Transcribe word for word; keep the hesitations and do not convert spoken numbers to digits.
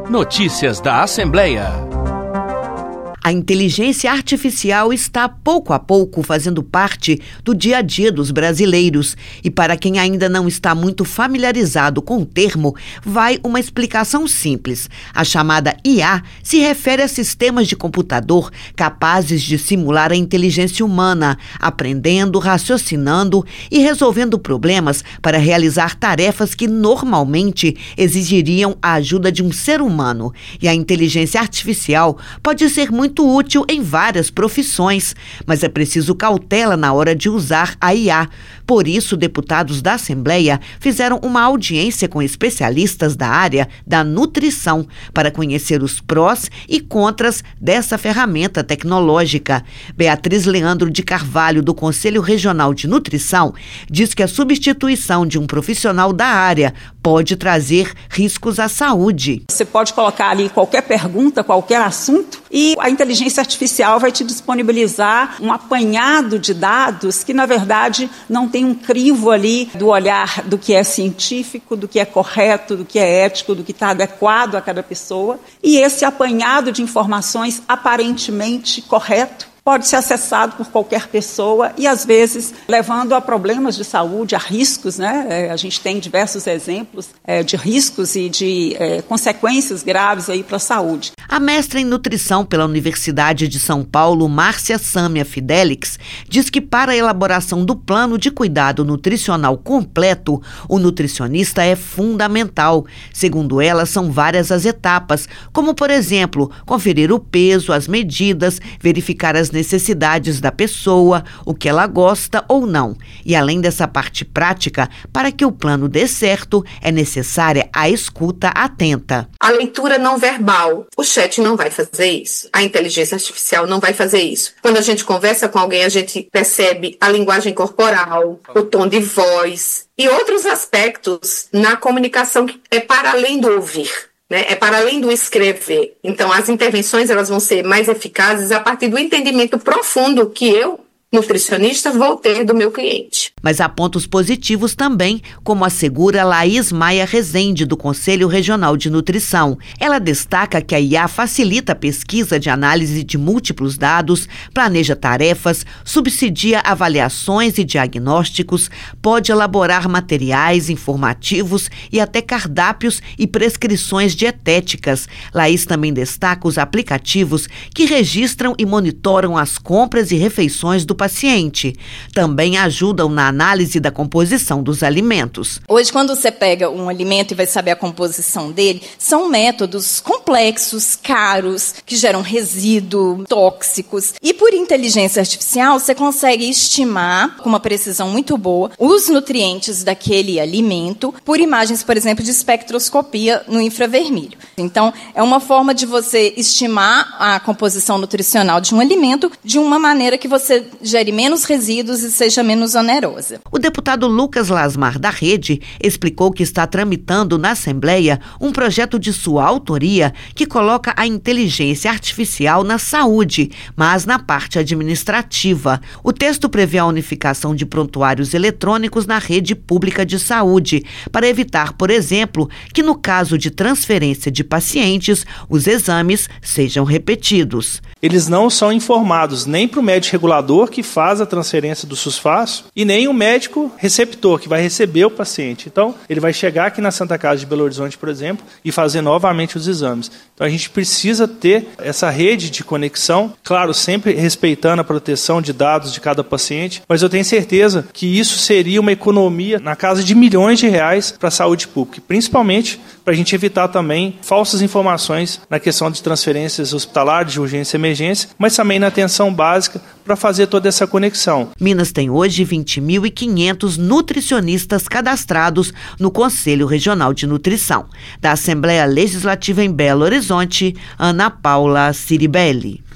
Notícias da Assembleia. A inteligência artificial está pouco a pouco fazendo parte do dia a dia dos brasileiros. E para quem ainda não está muito familiarizado com o termo, vai uma explicação simples. A chamada I A se refere a sistemas de computador capazes de simular a inteligência humana, aprendendo, raciocinando e resolvendo problemas para realizar tarefas que normalmente exigiriam a ajuda de um ser humano. E a inteligência artificial pode ser muito muito útil em várias profissões, mas é preciso cautela na hora de usar a I A. Por isso, deputados da Assembleia fizeram uma audiência com especialistas da área da nutrição para conhecer os prós e contras dessa ferramenta tecnológica. Beatriz Leandro de Carvalho, do Conselho Regional de Nutrição, diz que a substituição de um profissional da área pode trazer riscos à saúde. Você pode colocar ali qualquer pergunta, qualquer assunto, e a inteligência artificial vai te disponibilizar um apanhado de dados que, na verdade, não tem um crivo ali do olhar do que é científico, do que é correto, do que é ético, do que está adequado a cada pessoa. E esse apanhado de informações aparentemente correto pode ser acessado por qualquer pessoa e, às vezes, levando a problemas de saúde, a riscos, né? É, a gente tem diversos exemplos é, de riscos e de é, consequências graves aí para a saúde. A mestra em nutrição pela Universidade de São Paulo, Márcia Sâmia Fidelix, diz que para a elaboração do plano de cuidado nutricional completo, o nutricionista é fundamental. Segundo ela, são várias as etapas, como, por exemplo, conferir o peso, as medidas, verificar as necessidades da pessoa, o que ela gosta ou não. E além dessa parte prática, para que o plano dê certo, é necessária a escuta atenta. A leitura não verbal. O chat não vai fazer isso. A inteligência artificial não vai fazer isso. Quando a gente conversa com alguém, a gente percebe a linguagem corporal, o tom de voz e outros aspectos na comunicação que é para além do ouvir. Né? É para além do escrever. Então, as intervenções elas vão ser mais eficazes a partir do entendimento profundo que eu, nutricionista, vou ter do meu cliente. Mas há pontos positivos também, como assegura Laís Maia Rezende, do Conselho Regional de Nutrição. Ela destaca que a I A facilita a pesquisa de análise de múltiplos dados, planeja tarefas, subsidia avaliações e diagnósticos, pode elaborar materiais informativos e até cardápios e prescrições dietéticas. Laís também destaca os aplicativos que registram e monitoram as compras e refeições do paciente. Também ajudam na análise da composição dos alimentos. Hoje, quando você pega um alimento e vai saber a composição dele, são métodos complexos, caros, que geram resíduo, tóxicos. E por inteligência artificial, você consegue estimar, com uma precisão muito boa, os nutrientes daquele alimento por imagens, por exemplo, de espectroscopia no infravermelho. Então, é uma forma de você estimar a composição nutricional de um alimento de uma maneira que você gere menos resíduos e seja menos onerosa. O deputado Lucas Lasmar, da Rede, explicou que está tramitando na Assembleia um projeto de sua autoria que coloca a inteligência artificial na saúde, mas na parte administrativa. O texto prevê a unificação de prontuários eletrônicos na rede pública de saúde, para evitar, por exemplo, que no caso de transferência de pacientes, os exames sejam repetidos. Eles não são informados nem para o médico regulador que faz a transferência do SUS-Fácil e nem o médico receptor que vai receber o paciente. Então, ele vai chegar aqui na Santa Casa de Belo Horizonte, por exemplo, e fazer novamente os exames. Então, a gente precisa ter essa rede de conexão, claro, sempre respeitando a proteção de dados de cada paciente, mas eu tenho certeza que isso seria uma economia na casa de milhões de reais para a saúde pública, principalmente para a gente evitar também falsas informações na questão de transferências hospitalares, de urgência e emergência, mas também na atenção básica para fazer toda essa conexão. Minas tem hoje vinte mil e quinhentos nutricionistas cadastrados no Conselho Regional de Nutrição. Da Assembleia Legislativa em Belo Horizonte, Ana Paula Ciribelli.